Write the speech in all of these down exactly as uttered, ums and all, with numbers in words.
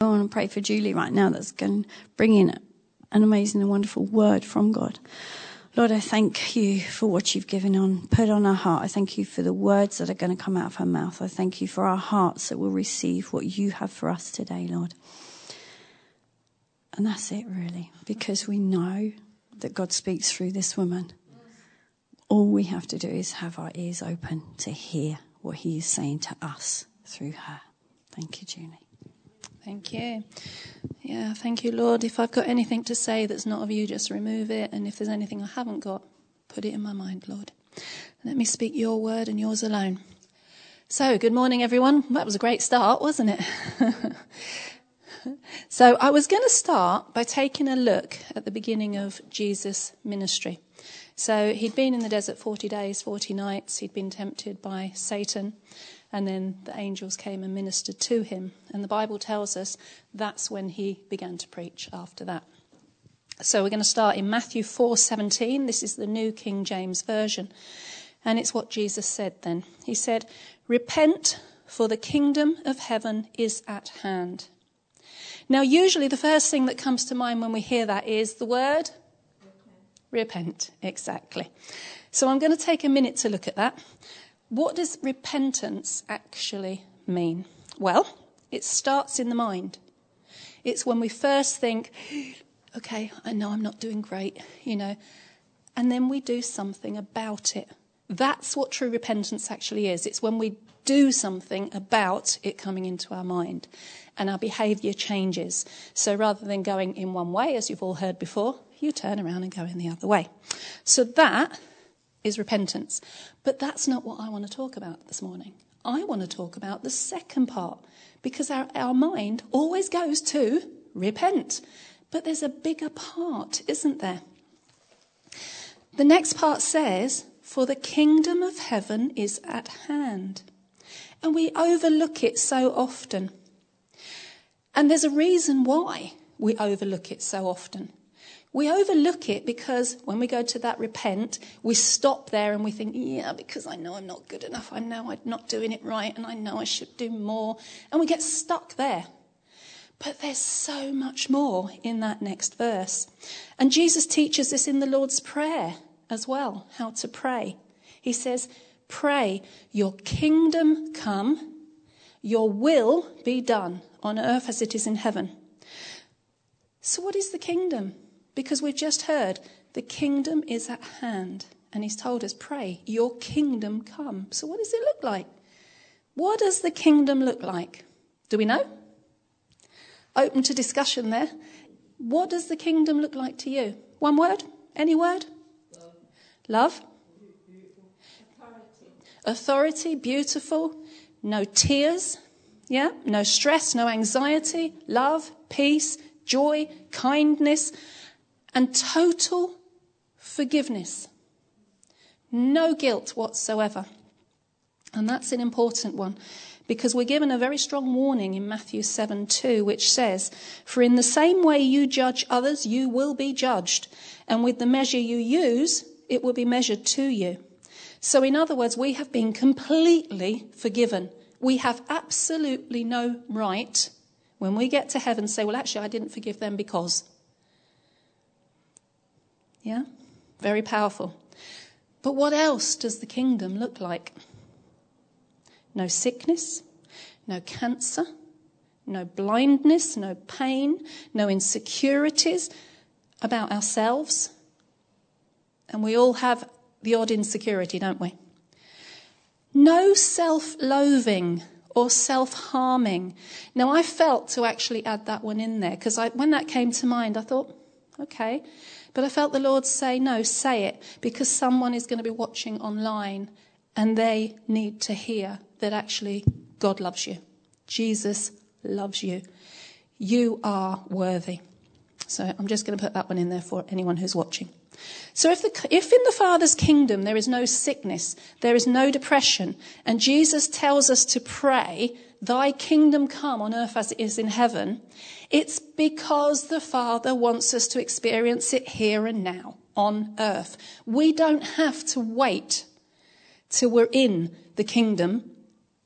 I want to pray for Julie right now that's going to bring in an amazing and wonderful word from God. Lord, I thank you for what you've given on, put on our heart. I thank you for the words that are going to come out of her mouth. I thank you for our hearts that will receive what you have for us today, Lord. And that's it, really, because we know that God speaks through this woman. All we have to do is have our ears open to hear what he is saying to us through her. Thank you, Julie. Thank you. Yeah, thank you, Lord. If I've got anything to say that's not of you, just remove it. And if there's anything I haven't got, put it in my mind, Lord. Let me speak your word and yours alone. So, good morning, everyone. That was a great start, wasn't it? So, I was going to start by taking a look at the beginning of Jesus' ministry. So, he'd been in the desert forty days, forty nights. He'd been tempted by Satan. And then the angels came and ministered to him. And the Bible tells us that's when he began to preach after that. So we're going to start in Matthew four seventeen. This is the New King James Version. And it's what Jesus said then. He said, "Repent, for the kingdom of heaven is at hand." Now, usually the first thing that comes to mind when we hear that is the word? Repent. Repent, exactly. So I'm going to take a minute to look at that. What does repentance actually mean? Well, it starts in the mind. It's when we first think, okay, I know I'm not doing great, you know, and then we do something about it. That's what true repentance actually is. It's when we do something about it coming into our mind and our behaviour changes. So rather than going in one way, as you've all heard before, you turn around and go in the other way. So that is repentance. But that's not what I want to talk about this morning. I want to talk about the second part, because our, our mind always goes to repent. But there's a bigger part, isn't there? The next part says, "For the kingdom of heaven is at hand." And we overlook it so often. And there's a reason why we overlook it so often. We overlook it because when we go to that repent, we stop there and we think, yeah, because I know I'm not good enough. I know I'm not doing it right and I know I should do more. And we get stuck there. But there's so much more in that next verse. And Jesus teaches this in the Lord's Prayer as well, how to pray. He says, "Pray, your kingdom come, your will be done on earth as it is in heaven." So what is the kingdom? Because we've just heard the kingdom is at hand. And he's told us, pray, your kingdom come. So what does it look like? What does the kingdom look like? Do we know? Open to discussion there. What does the kingdom look like to you? One word? Any word? Love. Love? Authority. Authority, beautiful. No tears. Yeah, no stress, no anxiety. Love, peace, joy, kindness. And total forgiveness. No guilt whatsoever. And that's an important one, because we're given a very strong warning in Matthew seven two, which says, "For in the same way you judge others, you will be judged. And with the measure you use, it will be measured to you." So in other words, we have been completely forgiven. We have absolutely no right, when we get to heaven, say, well, actually, I didn't forgive them because... Yeah, very powerful. But what else does the kingdom look like? No sickness, no cancer, no blindness, no pain, no insecurities about ourselves. And we all have the odd insecurity, don't we? No self-loathing or self-harming. Now, I felt to actually add that one in there, because I, when that came to mind, I thought, okay. But I felt the Lord say, no, say it, because someone is going to be watching online and they need to hear that actually God loves you. Jesus loves you. You are worthy. So I'm just going to put that one in there for anyone who's watching. So if, the, if in the Father's kingdom there is no sickness, there is no depression, and Jesus tells us to pray, "Thy kingdom come on earth as it is in heaven," it's because the Father wants us to experience it here and now on earth. We don't have to wait till we're in the kingdom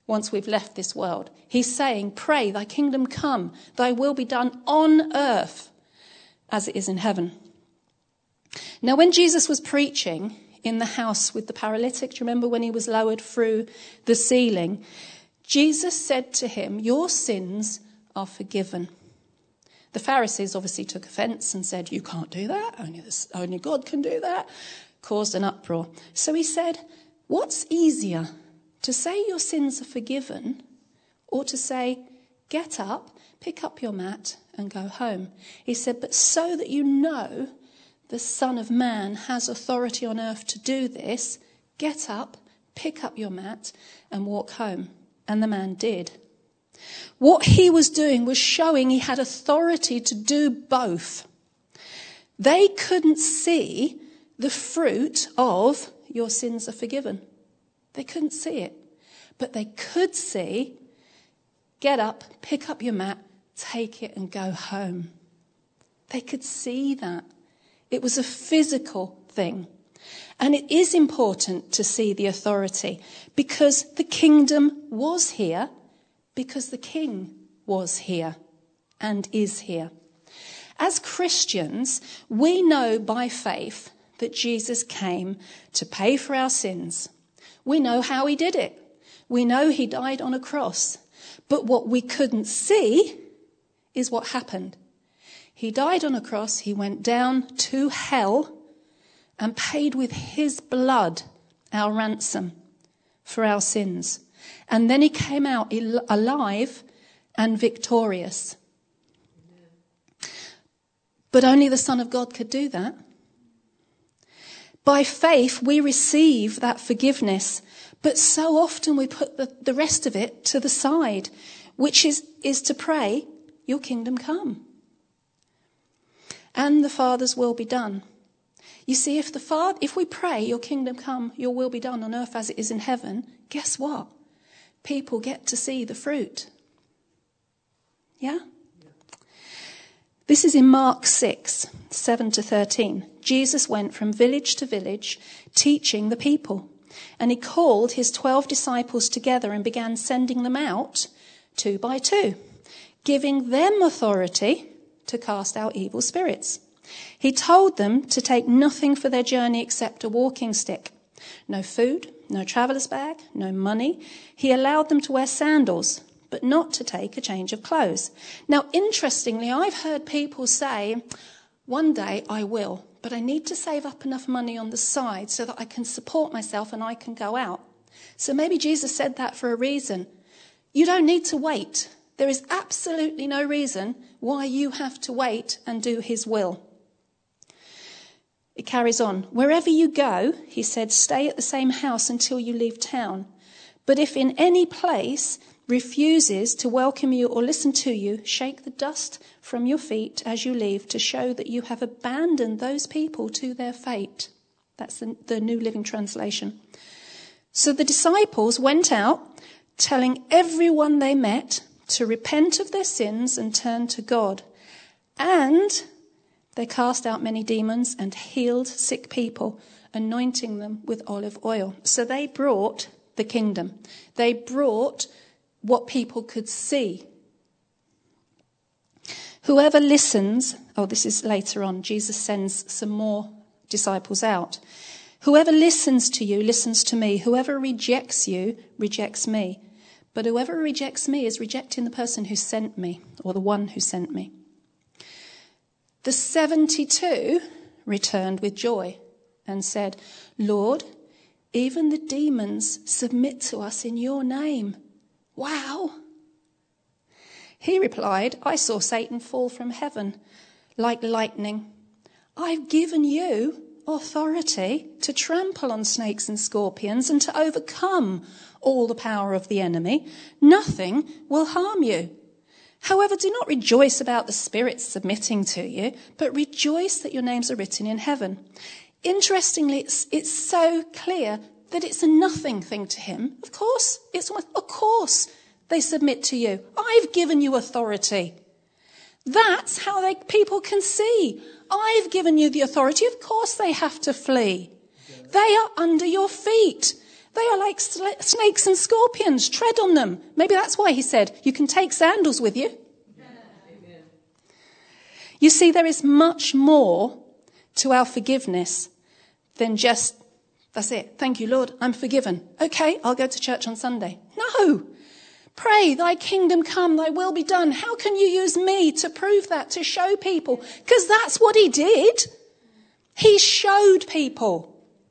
once we've left this world. He's saying, pray, thy kingdom come, thy will be done on earth as it is in heaven. Now, when Jesus was preaching in the house with the paralytic, do you remember when he was lowered through the ceiling? Jesus said to him, your sins are forgiven. The Pharisees obviously took offence and said, you can't do that, only, this, only God can do that. Caused an uproar. So he said, what's easier, to say your sins are forgiven, or to say, get up, pick up your mat and go home? He said, but so that you know the Son of Man has authority on earth to do this, get up, pick up your mat and walk home. And the man did. What he was doing was showing he had authority to do both. They couldn't see the fruit of your sins are forgiven. They couldn't see it. But they could see, get up, pick up your mat, take it and go home. They could see that. It was a physical thing. And it is important to see the authority because the kingdom was here, because the king was here and is here. As Christians, we know by faith that Jesus came to pay for our sins. We know how he did it. We know he died on a cross. But what we couldn't see is what happened. He died on a cross. He went down to hell and paid with his blood our ransom for our sins. And then he came out alive and victorious. But only the Son of God could do that. By faith, we receive that forgiveness. But so often we put the, the rest of it to the side, which is, is to pray, your kingdom come. And the Father's will be done. You see, if the Father, if we pray, your kingdom come, your will be done on earth as it is in heaven, guess what? People get to see the fruit. Yeah? This is in Mark six, seven to thirteen. Jesus went from village to village teaching the people. And he called his twelve disciples together and began sending them out two by two, giving them authority to cast out evil spirits. He told them to take nothing for their journey except a walking stick. No food, no traveller's bag, no money. He allowed them to wear sandals, but not to take a change of clothes. Now, interestingly, I've heard people say, one day I will, but I need to save up enough money on the side so that I can support myself and I can go out. So maybe Jesus said that for a reason. You don't need to wait. There is absolutely no reason why you have to wait and do his will. It carries on. Wherever you go, he said, stay at the same house until you leave town. But if in any place refuses to welcome you or listen to you, shake the dust from your feet as you leave to show that you have abandoned those people to their fate. That's the, the New Living Translation. So the disciples went out, telling everyone they met to repent of their sins and turn to God. And they cast out many demons and healed sick people, anointing them with olive oil. So they brought the kingdom. They brought what people could see. Whoever listens, oh, this is later on, Jesus sends some more disciples out. Whoever listens to you, listens to me. Whoever rejects you, rejects me. But whoever rejects me is rejecting the person who sent me, or the one who sent me. The seventy-two returned with joy and said, Lord, even the demons submit to us in your name. Wow. He replied, I saw Satan fall from heaven like lightning. I've given you authority to trample on snakes and scorpions and to overcome all the power of the enemy. Nothing will harm you. However, do not rejoice about the spirits submitting to you, but rejoice that your names are written in heaven. Interestingly, it's, it's so clear that it's a nothing thing to him. Of course, it's of course they submit to you. I've given you authority. That's how they, people can see. I've given you the authority. Of course they have to flee. They are under your feet. They are like sl- snakes and scorpions. Tread on them. Maybe that's why he said, you can take sandals with you. Amen. You see, there is much more to our forgiveness than just, that's it. Thank you, Lord. I'm forgiven. Okay, I'll go to church on Sunday. No. Pray, thy kingdom come, thy will be done. How can you use me to prove that, to show people? Because that's what he did. He showed people.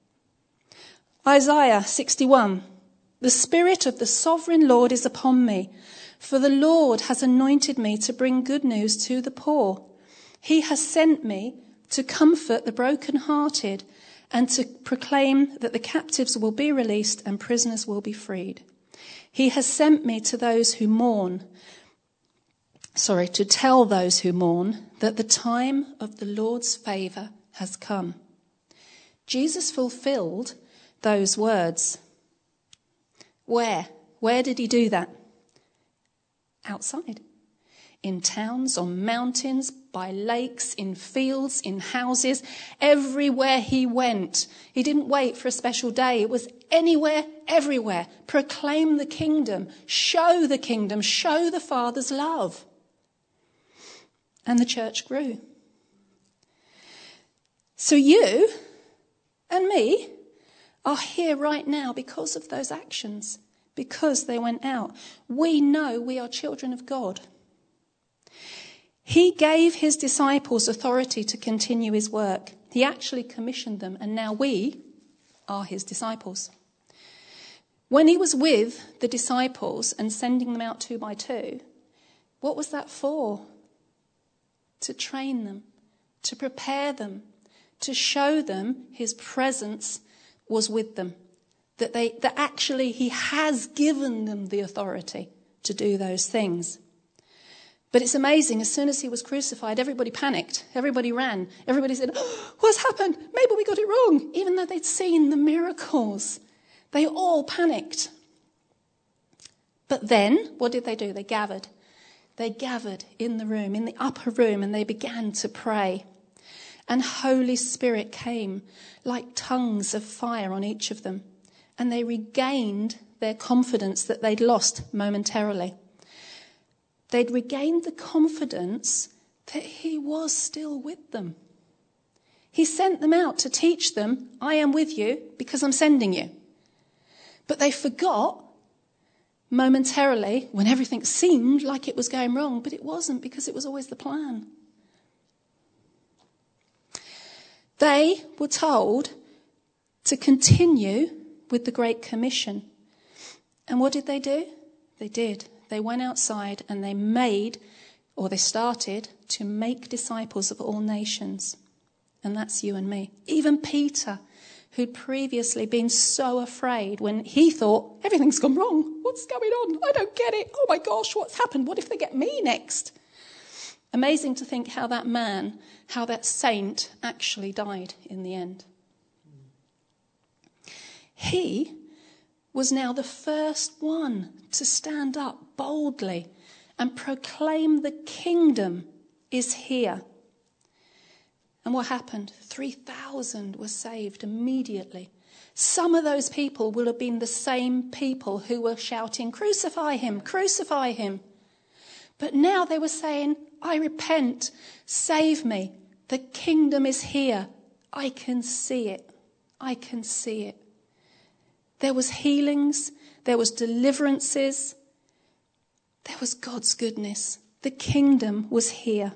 Isaiah sixty-one. The Spirit of the sovereign Lord is upon me, for the Lord has anointed me to bring good news to the poor. He has sent me to comfort the brokenhearted and to proclaim that the captives will be released and prisoners will be freed. He has sent me to those who mourn, sorry, to tell those who mourn that the time of the Lord's favour has come. Jesus fulfilled those words. Where? Where did he do that? Outside. In towns, on mountains, by lakes, in fields, in houses, everywhere he went. He didn't wait for a special day. It was anywhere, everywhere. Proclaim the kingdom, show the kingdom, show the Father's love. And the church grew. So you and me are here right now because of those actions, because they went out. We know we are children of God. He gave his disciples authority to continue his work. He actually commissioned them, and now we are his disciples. When he was with the disciples and sending them out two by two, what was that for? To train them, to prepare them, to show them his presence was with them. That they, that actually he has given them the authority to do those things. But it's amazing, as soon as he was crucified, everybody panicked. Everybody ran. Everybody said, oh, what's happened? Maybe we got it wrong. Even though they'd seen the miracles. They all panicked. But then, what did they do? They gathered. They gathered in the room, in the upper room, and they began to pray. And Holy Spirit came like tongues of fire on each of them. And they regained their confidence that they'd lost momentarily. They'd regained the confidence that he was still with them. He sent them out to teach them, I am with you because I'm sending you. But they forgot momentarily when everything seemed like it was going wrong, but it wasn't, because it was always the plan. They were told to continue with the Great Commission. And what did they do? They did. They went outside and they made, or they started, to make disciples of all nations. And that's you and me. Even Peter, who'd previously been so afraid when he thought, everything's gone wrong. What's going on? I don't get it. Oh my gosh, what's happened? What if they get me next? Amazing to think how that man, how that saint actually died in the end. He was now the first one to stand up boldly and proclaim the kingdom is here. And what happened? three thousand were saved immediately. Some of those people will have been the same people who were shouting, crucify him, crucify him. But now they were saying, I repent, save me. The kingdom is here. I can see it. I can see it. There was healings, there was deliverances, there was God's goodness. The kingdom was here.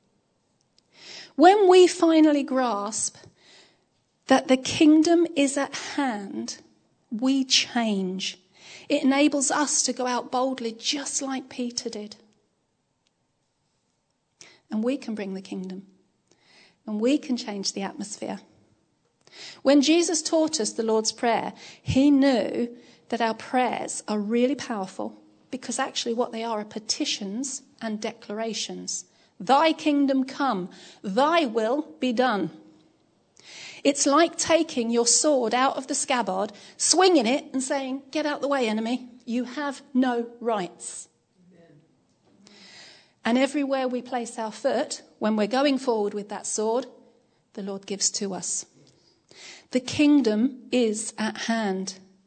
When we finally grasp that the kingdom is at hand, we change. It enables us to go out boldly just like Peter did. And we can bring the kingdom. And we can change the atmosphere. When Jesus taught us the Lord's Prayer, he knew that our prayers are really powerful, because actually what they are are petitions and declarations. Thy kingdom come, thy will be done. It's like taking your sword out of the scabbard, swinging it and saying, get out the way, enemy. You have no rights. Amen. And everywhere we place our foot, when we're going forward with that sword, the Lord gives to us. The kingdom is at hand.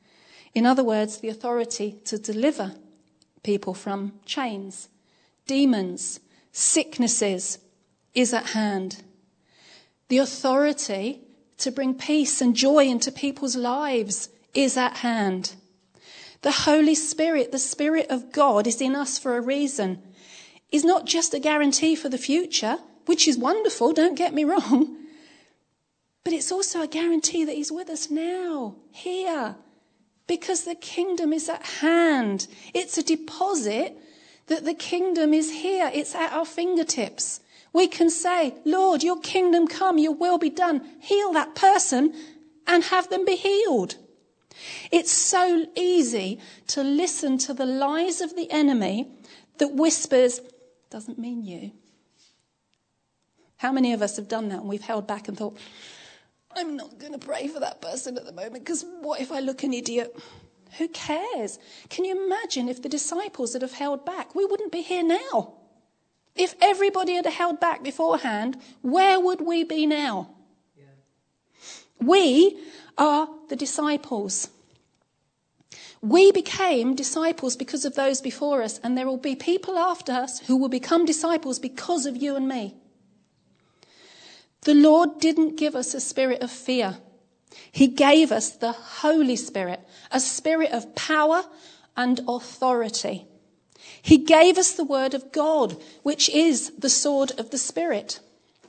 In other words, the authority to deliver people from chains, demons, sicknesses is at hand. The authority to bring peace and joy into people's lives is at hand. The Holy Spirit, the Spirit of God, is in us for a reason. Is not just a guarantee for the future, which is wonderful, don't get me wrong, but it's also a guarantee that he's with us now, here, because the kingdom is at hand. It's a deposit that the kingdom is here. It's at our fingertips. We can say, Lord, your kingdom come, your will be done. Heal that person and have them be healed. It's so easy to listen to the lies of the enemy that whispers, doesn't mean you. How many of us have done that and we've held back and thought, I'm not going to pray for that person at the moment because what if I look an idiot? Who cares? Can you imagine if the disciples had have held back? We wouldn't be here now. If everybody had held back beforehand, where would we be now? Yeah. We are the disciples. We became disciples because of those before us, and there will be people after us who will become disciples because of you and me. The Lord didn't give us a spirit of fear. He gave us the Holy Spirit, a spirit of power and authority. He gave us the word of God, which is the sword of the Spirit.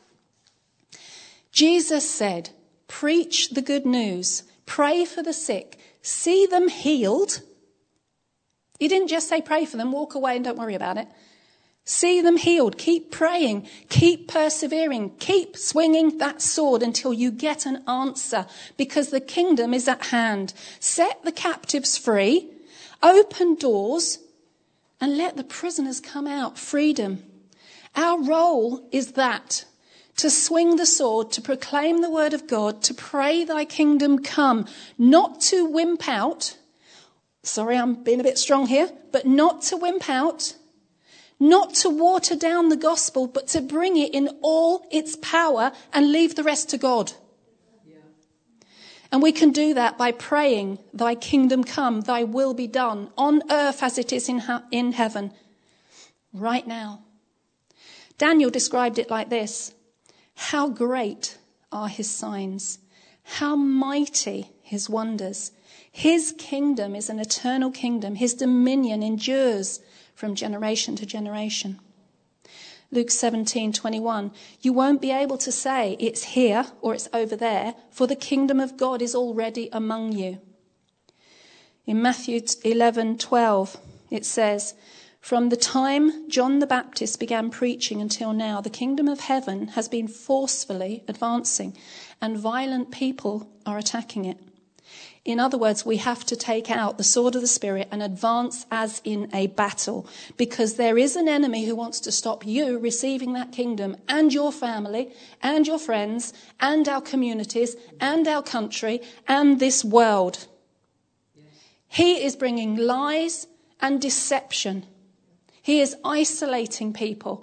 Jesus said, preach the good news, pray for the sick, see them healed. He didn't just say pray for them, walk away and don't worry about it. See them healed, keep praying, keep persevering, keep swinging that sword until you get an answer, because the kingdom is at hand. Set the captives free, open doors, and let the prisoners come out. Freedom. Our role is that, to swing the sword, to proclaim the word of God, to pray thy kingdom come, not to wimp out. Sorry, I'm being a bit strong here, but not to wimp out, not to water down the gospel, but to bring it in all its power and leave the rest to God. And we can do that by praying, thy kingdom come, thy will be done on earth as it is in, ha- in heaven right now. Daniel described it like this. How great are his signs, how mighty his wonders. His kingdom is an eternal kingdom. His dominion endures from generation to generation. Luke seventeen twenty-one. You won't be able to say it's here or it's over there, for the kingdom of God is already among you. In Matthew eleven twelve, it says, from the time John the Baptist began preaching until now, the kingdom of heaven has been forcefully advancing, and violent people are attacking it. In other words, we have to take out the sword of the Spirit and advance as in a battle, because there is an enemy who wants to stop you receiving that kingdom and your family and your friends and our communities and our country and this world. Yes. He is bringing lies and deception. He is isolating people.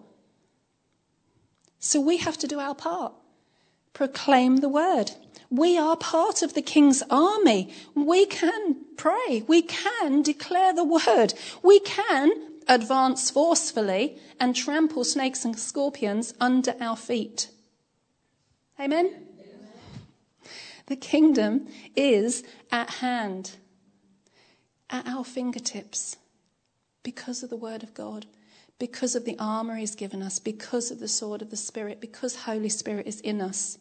So we have to do our part. Proclaim the word. We are part of the King's army. We can pray. We can declare the word. We can advance forcefully and trample snakes and scorpions under our feet. Amen? Amen. The kingdom is at hand, at our fingertips, because of the word of God, because of the armor he's given us, because of the sword of the Spirit, because Holy Spirit is in us.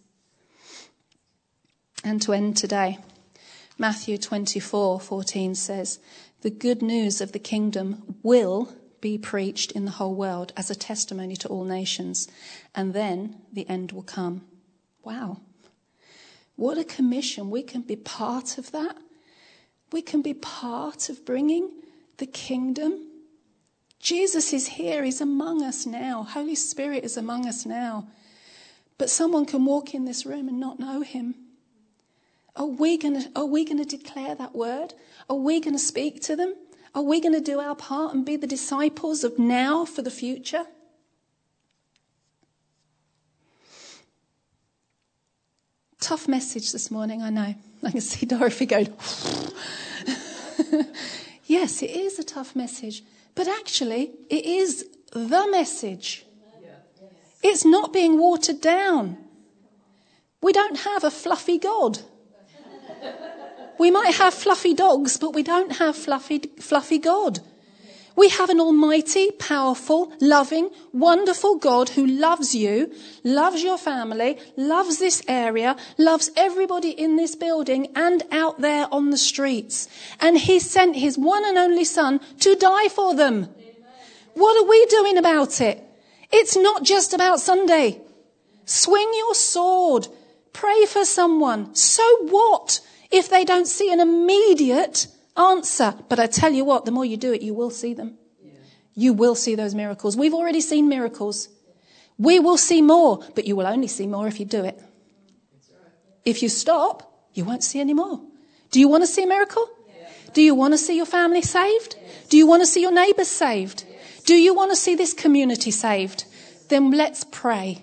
And to end today, Matthew twenty-four fourteen says, the good news of the kingdom will be preached in the whole world as a testimony to all nations, and then the end will come. Wow. What a commission. We can be part of that. We can be part of bringing the kingdom. Jesus is here. He's among us now. Holy Spirit is among us now. But someone can walk in this room and not know him. Are we going to, are we going to declare that word? Are we going to speak to them? Are we going to do our part and be the disciples of now for the future? Tough message this morning, I know. I can see Dorothy going. Yes, it is a tough message, but actually it is the message. It's not being watered down. We don't have a fluffy God. We might have fluffy dogs, but we don't have fluffy, fluffy God. We have an almighty, powerful, loving, wonderful God who loves you, loves your family, loves this area, loves everybody in this building and out there on the streets. And he sent his one and only son to die for them. Amen. What are we doing about it? It's not just about Sunday. Swing your sword. Pray for someone. So what if they don't see an immediate answer? But I tell you what, the more you do it, you will see them. Yeah. You will see those miracles. We've already seen miracles. We will see more, but you will only see more if you do it. Right. If you stop, you won't see any more. Do you want to see a miracle? Yeah. Do you want to see your family saved? Yes. Do you want to see your neighbours saved? Yes. Do you want to see this community saved? Then let's pray.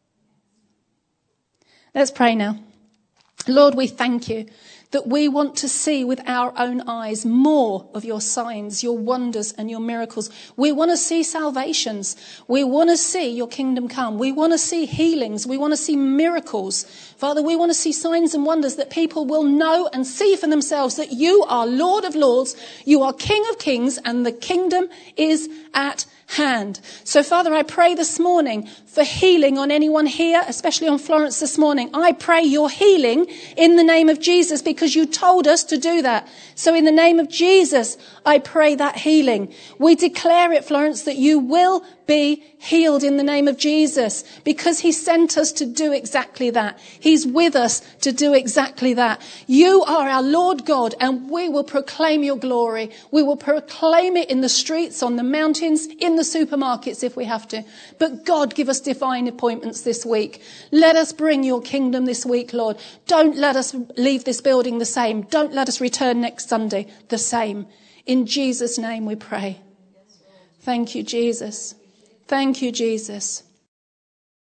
Let's pray now. Lord, we thank you that we want to see with our own eyes more of your signs, your wonders and your miracles. We want to see salvations. We want to see your kingdom come. We want to see healings. We want to see miracles. Father, we want to see signs and wonders that people will know and see for themselves that you are Lord of Lords, you are King of Kings, and the kingdom is at hand. So, Father, I pray this morning for healing on anyone here, especially on Florence this morning. I pray your healing in the name of Jesus because you told us to do that. So in the name of Jesus, I pray that healing. We declare it, Florence, that you will be healed in the name of Jesus because he sent us to do exactly that. He's with us to do exactly that. You are our Lord God, and we will proclaim your glory. We will proclaim it in the streets, on the mountains, in the supermarkets if we have to. But God, give us divine appointments this week. Let us bring your kingdom this week, Lord. Don't let us leave this building the same. Don't let us return next Sunday the same. In Jesus' name we pray. Thank you, Jesus. Thank you, Jesus.